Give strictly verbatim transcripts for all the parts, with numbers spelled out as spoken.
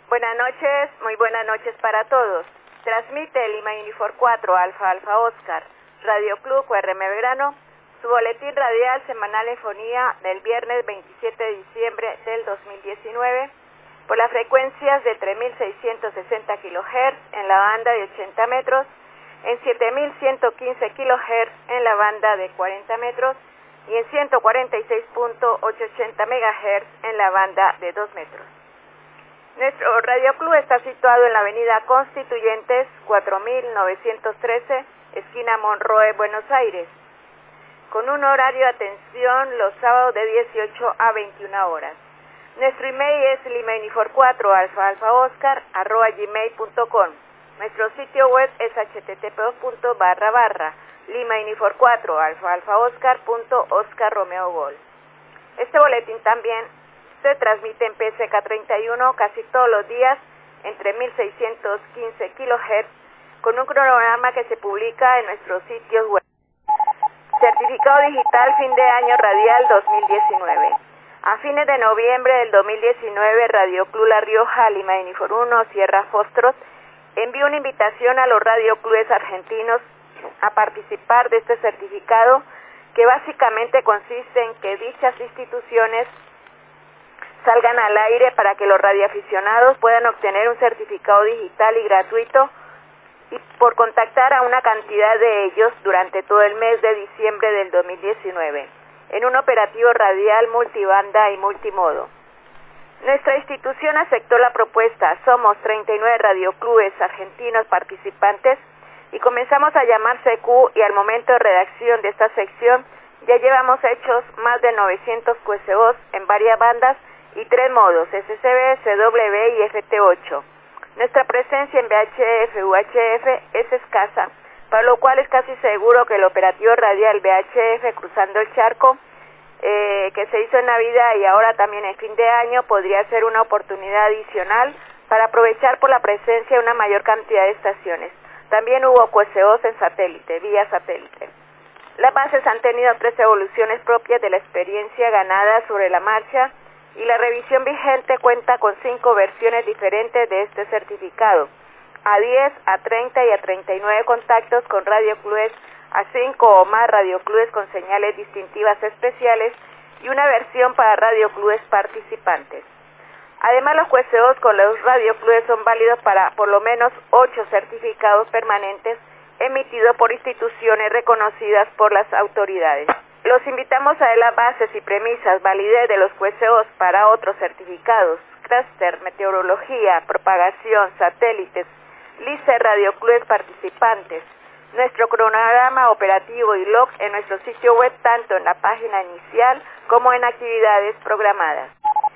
Buenas noches, muy buenas noches para todos. Transmite Lima Unifor cuatro, Alfa Alfa Oscar, Radio Club U R M Belgrano, su boletín radial semanal en fonía del viernes veintisiete de diciembre del dos mil diecinueve, por las frecuencias de tres mil seiscientos sesenta kilohertz en la banda de ochenta metros, en siete mil ciento quince kilohertz en la banda de cuarenta metros y en ciento cuarenta y seis punto ochocientos ochenta megahertz en la banda de dos metros. Nuestro Radio Club está situado en la avenida Constituyentes cuatro mil novecientos trece, esquina Monroe, Buenos Aires, con un horario de atención los sábados de dieciocho a veintiuna horas. Nuestro email es lima unifor cuatro alfa alfa oscar arroba gmail punto com. Nuestro sitio web es h t t p dos punto barra barra lima unifor cuatro alfa alfa oscar punto oscar romeo gol. Este boletín también se transmite en P C K treinta y uno casi todos los días en tres mil seiscientos quince kilohertz con un cronograma que se publica en nuestros sitios web. Certificado digital fin de año radial dos mil diecinueve. A fines de noviembre del dos mil diecinueve, Radio Club La Rioja, Lima Unifor uno, Sierra Foxtrot, envió una invitación a los radioclubes argentinos a participar de este certificado, que básicamente consiste en que dichas instituciones salgan al aire para que los radioaficionados puedan obtener un certificado digital y gratuito, y por contactar a una cantidad de ellos durante todo el mes de diciembre del dos mil diecinueve, en un operativo radial multibanda y multimodo. Nuestra institución aceptó la propuesta. Somos treinta y nueve radioclubes argentinos participantes y comenzamos a llamar C Q, y al momento de redacción de esta sección ya llevamos hechos más de novecientos Q S Os en varias bandas y tres modos, S C B, C W y F T ocho. Nuestra presencia en V H F, U H F es escasa, para lo cual es casi seguro que el operativo radial V H F Cruzando el Charco, eh, que se hizo en Navidad y ahora también en fin de año, podría ser una oportunidad adicional para aprovechar por la presencia de una mayor cantidad de estaciones. También hubo Q S Os en satélite, vía satélite. Las bases han tenido tres evoluciones propias de la experiencia ganada sobre la marcha, y la revisión vigente cuenta con cinco versiones diferentes de este certificado, a diez, a treinta y a treinta y nueve contactos con radioclubes, a cinco o más radioclubes con señales distintivas especiales y una versión para radioclubes participantes. Además, los Q S Os con los radioclubes son válidos para por lo menos ocho certificados permanentes emitidos por instituciones reconocidas por las autoridades. Los invitamos a ver las bases y premisas, validez de los Q S Os para otros certificados, clúster, meteorología, propagación, satélites, lista de radioclubes participantes, nuestro cronograma operativo y log en nuestro sitio web, tanto en la página inicial como en actividades programadas.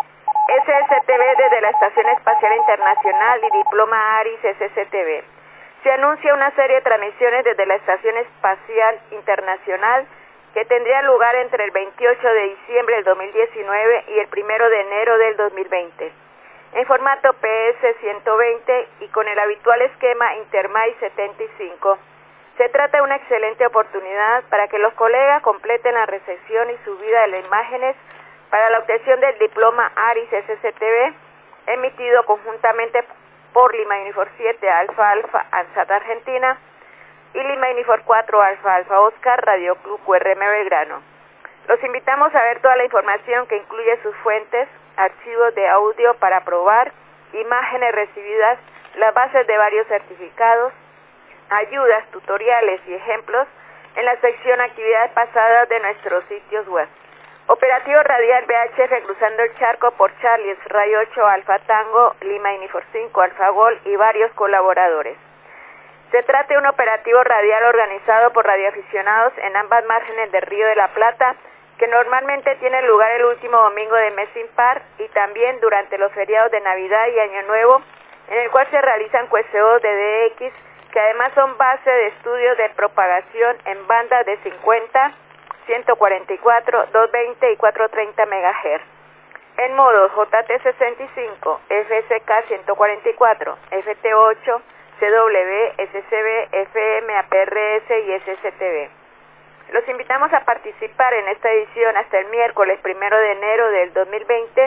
S S T V desde la Estación Espacial Internacional y Diploma ARIS S S T V. Se anuncia una serie de transmisiones desde la Estación Espacial Internacional que tendría lugar entre el veintiocho de diciembre del dos mil diecinueve y el primero de enero del dos mil veinte, en formato P S ciento veinte y con el habitual esquema Intermai setenta y cinco. Se trata de una excelente oportunidad para que los colegas completen la recepción y subida de las imágenes para la obtención del diploma ARIS S S T V, emitido conjuntamente por Lima Unifor siete Alfa Alfa ANSAT Argentina y Lima Unifor cuatro Alfa Alfa Oscar Radio Club U R M Belgrano. Los invitamos a ver toda la información, que incluye sus fuentes, archivos de audio para probar, imágenes recibidas, las bases de varios certificados, ayudas, tutoriales y ejemplos en la sección Actividades pasadas de nuestros sitios web. Operativo radial V H F Cruzando el Charco por Charlie Radio ocho Alfa Tango, Lima Unifor cinco Alfa Gol y varios colaboradores. Se trata de un operativo radial organizado por radioaficionados en ambas márgenes del Río de la Plata, que normalmente tiene lugar el último domingo de mes impar y también durante los feriados de Navidad y Año Nuevo, en el cual se realizan Q S Os de D X, que además son base de estudios de propagación en bandas de cincuenta, ciento cuarenta y cuatro, doscientos veinte y cuatrocientos treinta megahertz. En modos J T sesenta y cinco, F S K ciento cuarenta y cuatro, F T ocho, C W, S C B, F M, A P R S y S S T V. Los invitamos a participar en esta edición hasta el miércoles primero de enero del dos mil veinte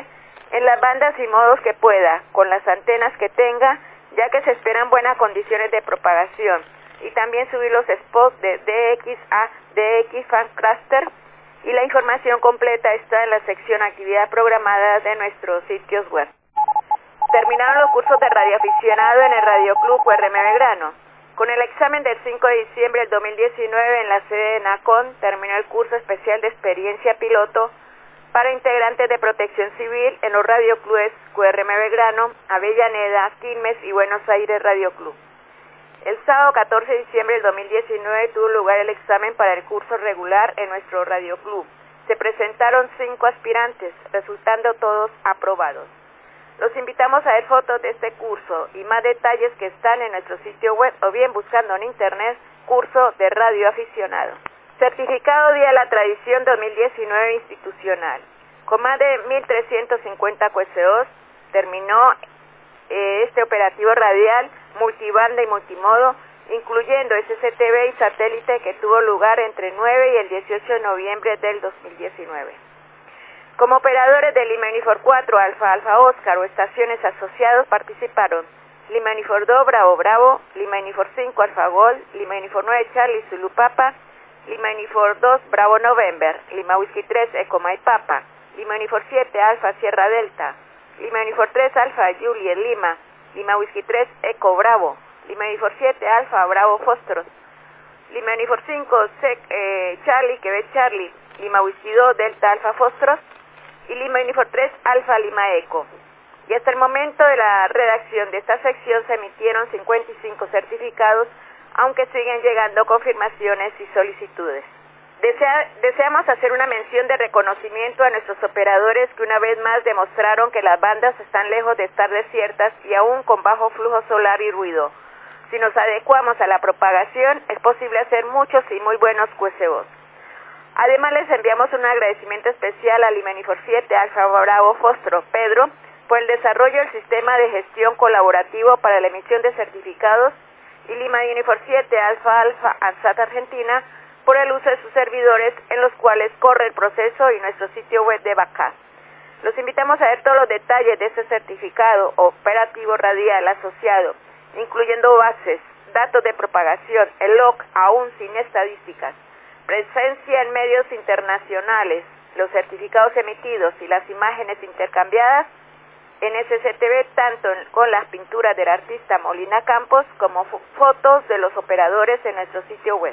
en las bandas y modos que pueda, con las antenas que tenga, ya que se esperan buenas condiciones de propagación, y también subir los spots de D X a D X Fancluster, y la información completa está en la sección actividad programada de nuestros sitios web. Terminaron los cursos de radioaficionado en el Radio Club U R M Belgrano. Con el examen del cinco de diciembre del dos mil diecinueve en la sede de NACON, terminó el curso especial de experiencia piloto para integrantes de Protección Civil en los radioclubes U R M Belgrano, Avellaneda, Quilmes y Buenos Aires Radio Club. El sábado catorce de diciembre del dos mil diecinueve tuvo lugar el examen para el curso regular en nuestro Radio Club. Se presentaron cinco aspirantes, resultando todos aprobados. Los invitamos a ver fotos de este curso y más detalles que están en nuestro sitio web o bien buscando en internet curso de radio aficionado. Certificado Día de la Tradición dos mil diecinueve institucional. Con más de mil trescientos cincuenta Q S Os terminó eh, este operativo radial, multibanda y multimodo, incluyendo S C T V y satélite que tuvo lugar entre el nueve y el dieciocho de noviembre del dos mil diecinueve. Como operadores de Lima Unifor cuatro, Alfa Alfa Oscar o estaciones asociados participaron Lima Unifor dos, Bravo Bravo, Lima Unifor cinco, Alfa Gol, Lima Unifor nueve, Charlie Zulu Papa, Lima Unifor dos, Bravo November, Lima Whisky tres, Eco Mike Papa, Lima Unifor siete, Alfa Sierra Delta, Lima Unifor tres, Alfa Juliet Lima, Lima Whisky tres, Eco Bravo, Lima Unifor siete, Alfa Bravo Fostros, Lima Unifor cinco, Sec, eh, Charlie Quebec Charlie, Lima Whisky dos, Delta Alfa Fostros, y Lima Unifor tres, Alfa Lima Eco. Y hasta el momento de la redacción de esta sección se emitieron cincuenta y cinco certificados, aunque siguen llegando confirmaciones y solicitudes. Desea, deseamos hacer una mención de reconocimiento a nuestros operadores que una vez más demostraron que las bandas están lejos de estar desiertas y aún con bajo flujo solar y ruido. Si nos adecuamos a la propagación, es posible hacer muchos y muy buenos Q S Os. Además, les enviamos un agradecimiento especial a Lima Unifor siete, Alfa Bravo Fostro, Pedro, por el desarrollo del sistema de gestión colaborativo para la emisión de certificados, y Lima Unifor siete, Alfa Alfa ANSAT Argentina, por el uso de sus servidores en los cuales corre el proceso y nuestro sitio web de backup. Los invitamos a ver todos los detalles de este certificado operativo radial asociado, incluyendo bases, datos de propagación, el log aún sin estadísticas, presencia en medios internacionales, los certificados emitidos y las imágenes intercambiadas en S C T V, tanto con las pinturas del artista Molina Campos como fotos de los operadores en nuestro sitio web.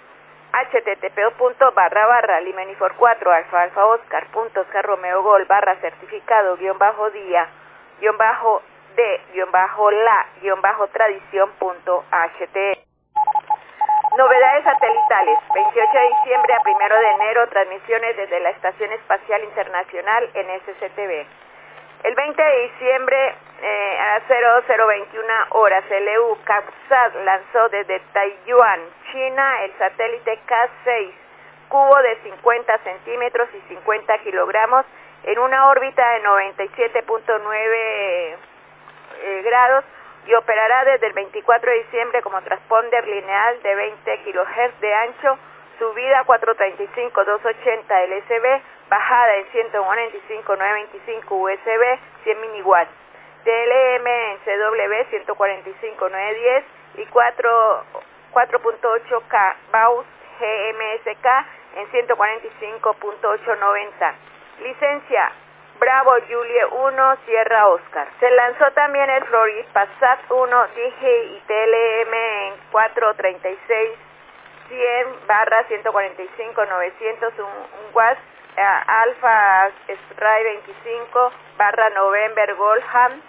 http punto barra barra Lima Unifor cuatro Alfa Alfa Oscar punto Oscar Romeo Gol barra certificado guión bajo día guión bajo de guión bajo la guión bajo tradición punto html. Novedades satelitales, veintiocho de diciembre a primero de enero, transmisiones desde la Estación Espacial Internacional en S C T V. El veinte de diciembre eh, a cero cero veintiuna horas, L U CubeSat lanzó desde Taiyuan, China, el satélite K seis, cubo de cincuenta centímetros y cincuenta kilogramos, en una órbita de noventa y siete punto nueve eh, grados, y operará desde el veinticuatro de diciembre como transponder lineal de veinte kilohertz de ancho, subida cuatrocientos treinta y cinco punto doscientos ochenta L S B, bajada en ciento cuarenta y cinco punto novecientos veinticinco U S B, cien miliwatts, T L M en C W ciento cuarenta y cinco punto novecientos diez y cuatro punto ocho K Baus G M S K en ciento cuarenta y cinco punto ochocientos noventa. Licencia Bravo Juliet uno Sierra Oscar. Se lanzó también el Florid Passat uno D G I T L M en cuatrocientos treinta y seis cien barra ciento cuarenta y cinco novecientos, un, un watts, uh, Alpha Stray veinticinco barra November Goldham,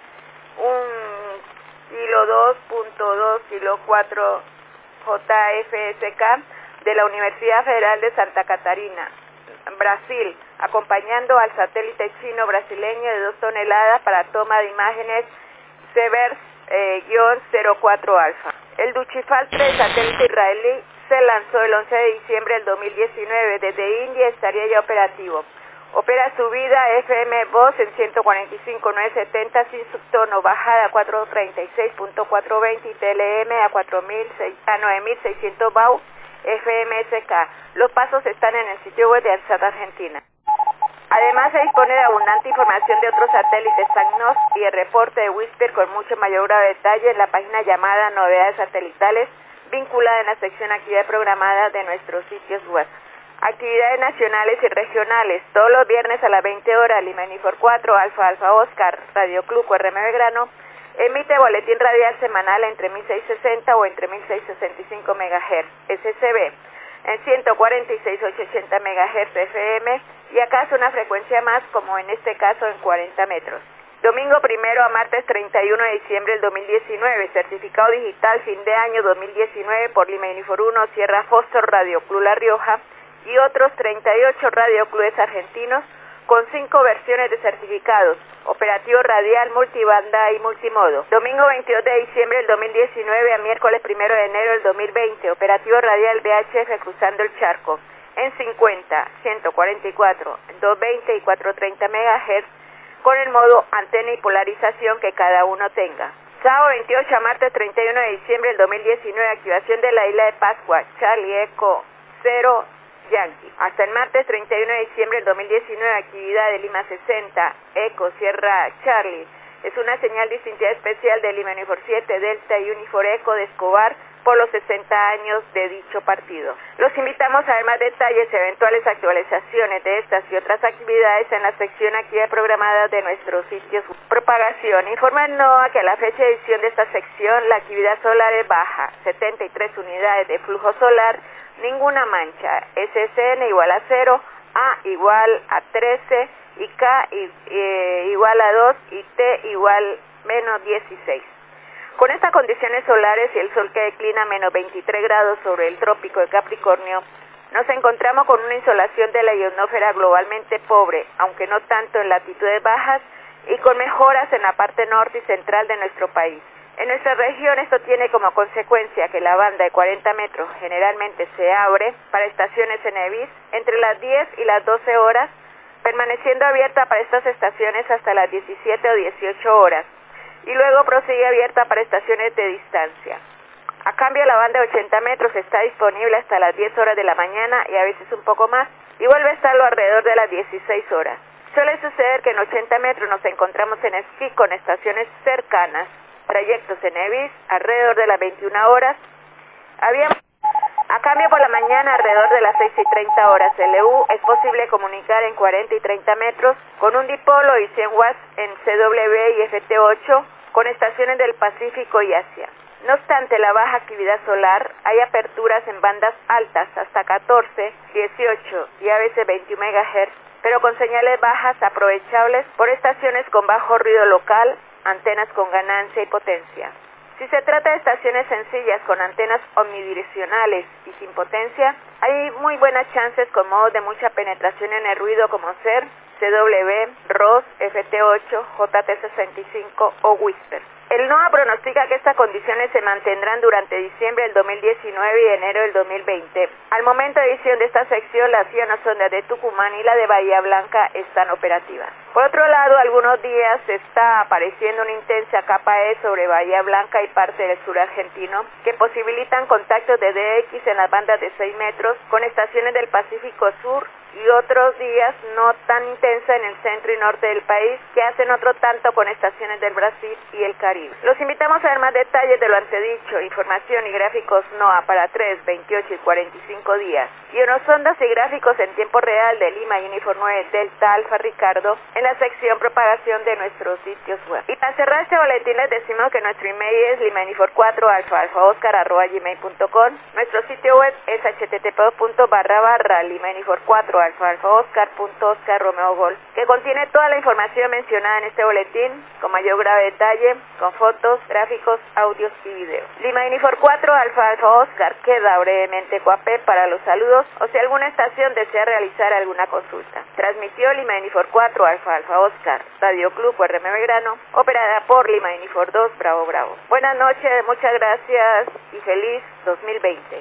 un kilo dos punto dos kilo cuatro J F S K de la Universidad Federal de Santa Catarina, Brasil, acompañando al satélite chino brasileño de dos toneladas para toma de imágenes Severs cero cuatro Alfa. El Duchifal tres, satélite israelí, se lanzó el once de diciembre del dos mil diecinueve. Desde India estaría ya operativo. Opera subida F M voz en ciento cuarenta y cinco punto novecientos setenta sin subtono, bajada a cuatrocientos treinta y seis punto cuatrocientos veinte y T L M a, a nueve mil seiscientos bau F M S K. Los pasos están en el sitio web de ANSAT Argentina. Además, se dispone de abundante información de otros satélites SACNOS y el reporte de Whisper con mucho mayor grado de detalle en la página llamada Novedades Satelitales, vinculada en la sección Actividad Programada de nuestros sitios web. Actividades nacionales y regionales, todos los viernes a las veinte horas, Lima Unifor cuatro, Alfa Alfa Oscar, Radio Club U R M Belgrano, emite boletín radial semanal entre mil seiscientos sesenta o entre mil seiscientos sesenta y cinco megahertz, S C B, en ciento cuarenta y seis mil ochocientos ochenta megahertz F M, y acaso una frecuencia más, como en este caso en cuarenta metros. Domingo primero a martes treinta y uno de diciembre del dos mil diecinueve, certificado digital fin de año dos mil diecinueve por Lima Unifor uno, Sierra Foster, Radio Club La Rioja, y otros treinta y ocho radioclubes argentinos con cinco versiones de certificados, operativo radial, multibanda y multimodo. Domingo veintidós de diciembre del dos mil diecinueve a miércoles primero de enero del dos mil veinte, operativo radial V H F cruzando el charco, en cincuenta, ciento cuarenta y cuatro, doscientos veinte y cuatrocientos treinta megahertz, con el modo antena y polarización que cada uno tenga. Sábado veintiocho a martes treinta y uno de diciembre del dos mil diecinueve, activación de la isla de Pascua, Charlie Eco cero Yankee. Hasta el martes treinta y uno de diciembre del dos mil diecinueve, actividad de Lima sesenta, Eco Sierra Charlie. Es una señal distintiva especial de Lima Unifor siete, Delta y Unifor Eco de Escobar por los sesenta años de dicho partido. Los invitamos a ver más detalles y eventuales actualizaciones de estas y otras actividades en la sección Actividad Programada de nuestros sitios. Propagación. Informa el NOAA que a la fecha de edición de esta sección la actividad solar es baja, setenta y tres unidades de flujo solar, ninguna mancha, S S N igual a cero, A igual a trece y K eh, igual a dos y T igual menos dieciséis. Con estas condiciones solares y el sol que declina a menos veintitrés grados sobre el trópico de Capricornio, nos encontramos con una insolación de la ionosfera globalmente pobre, aunque no tanto en latitudes bajas, y con mejoras en la parte norte y central de nuestro país. En nuestra región esto tiene como consecuencia que la banda de cuarenta metros generalmente se abre para estaciones en EBIS entre las diez y las doce horas, permaneciendo abierta para estas estaciones hasta las diecisiete o dieciocho horas, y luego prosigue abierta para estaciones de distancia. A cambio, la banda de ochenta metros está disponible hasta las diez horas de la mañana y a veces un poco más, y vuelve a estarlo alrededor de las dieciséis horas. Suele suceder que en ochenta metros nos encontramos en esquí con estaciones cercanas, trayectos en EBIS alrededor de las veintiuna horas. Había... A cambio, por la mañana, alrededor de las seis y treinta horas L U, es posible comunicar en cuarenta y treinta metros con un dipolo y cien watts en C W y F T ocho con estaciones del Pacífico y Asia. No obstante la baja actividad solar, hay aperturas en bandas altas hasta catorce, dieciocho y a veces veintiún megahertz, pero con señales bajas aprovechables por estaciones con bajo ruido local, antenas con ganancia y potencia. Si se trata de estaciones sencillas con antenas omnidireccionales y sin potencia, hay muy buenas chances con modos de mucha penetración en el ruido como C E R, C W, R O S, F T ocho, J T sesenta y cinco o Whisper. El NOAA pronostica que estas condiciones se mantendrán durante diciembre del dos mil diecinueve y enero del dos mil veinte. Al momento de edición de esta sección, las ionosondas de Tucumán y la de Bahía Blanca están operativas. Por otro lado, algunos días se está apareciendo una intensa capa E sobre Bahía Blanca y parte del sur argentino que posibilitan contactos de D X en las bandas de seis metros con estaciones del Pacífico Sur y otros días no tan intensa en el centro y norte del país que hacen otro tanto con estaciones del Brasil y el Caribe. Los invitamos a ver más detalles de lo antedicho, información y gráficos NOAA para tres, veintiocho y cuarenta y cinco días, ionosondas y gráficos en tiempo real de Lima Unifor nueve Delta Alfa Ricardo en la sección propagación de nuestros sitios web. Y para cerrar este boletín les decimos que nuestro email es lima unifor cuatro alfa alfa oscar arroba gmail punto com, nuestro sitio web es h t t p punto barra barra lima unifor cuatro alfa alfa oscar punto oscar romeo gol, que contiene toda la información mencionada en este boletín con mayor grado de detalle, con fotos, gráficos, audios y videos. Lima Unifor cuatro alfa alfa oscar queda brevemente coapé para los saludos o si alguna estación desea realizar alguna consulta. Transmitió Lima Unifor cuatro alfa alfa oscar, Radio Club U R M Belgrano, operada por Lima Unifor dos Bravo Bravo. Buenas noches, muchas gracias y feliz dos mil veinte.